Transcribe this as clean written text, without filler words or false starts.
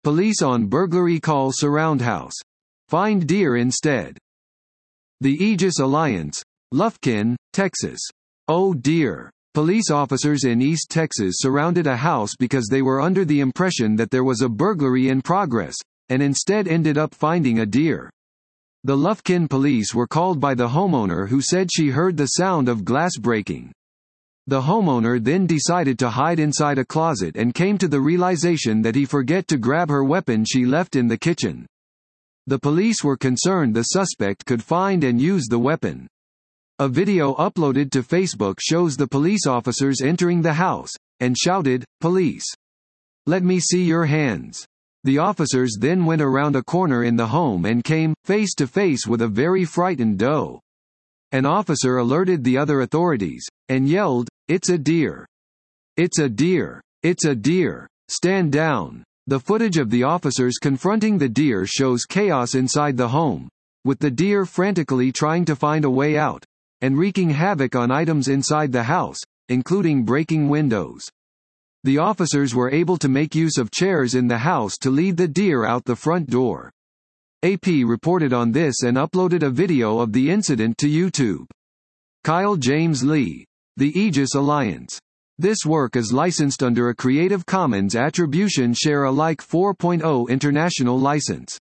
Police on burglary call surround house. Find deer instead. The Aegis Alliance. Lufkin, Texas. Oh dear. Police officers in East Texas surrounded a house because they were under the impression that there was a burglary in progress, and instead ended up finding a deer. The Lufkin police were called by the homeowner, who said she heard the sound of glass breaking. The homeowner then decided to hide inside a closet and came to the realization that he forgot to grab her weapon she left in the kitchen. The police were concerned the suspect could find and use the weapon. A video uploaded to Facebook shows the police officers entering the house, and shouted, "Police! Let me see your hands." The officers then went around a corner in the home and came face to face with a very frightened doe. An officer alerted the other authorities, and yelled, "It's a deer! It's a deer! It's a deer! Stand down!" The footage of the officers confronting the deer shows chaos inside the home, with the deer frantically trying to find a way out, and wreaking havoc on items inside the house, including breaking windows. The officers were able to make use of chairs in the house to lead the deer out the front door. AP reported on this and uploaded a video of the incident to YouTube. Kyle James Lee. The Aegis Alliance. This work is licensed under a Creative Commons Attribution Share Alike 4.0 international license.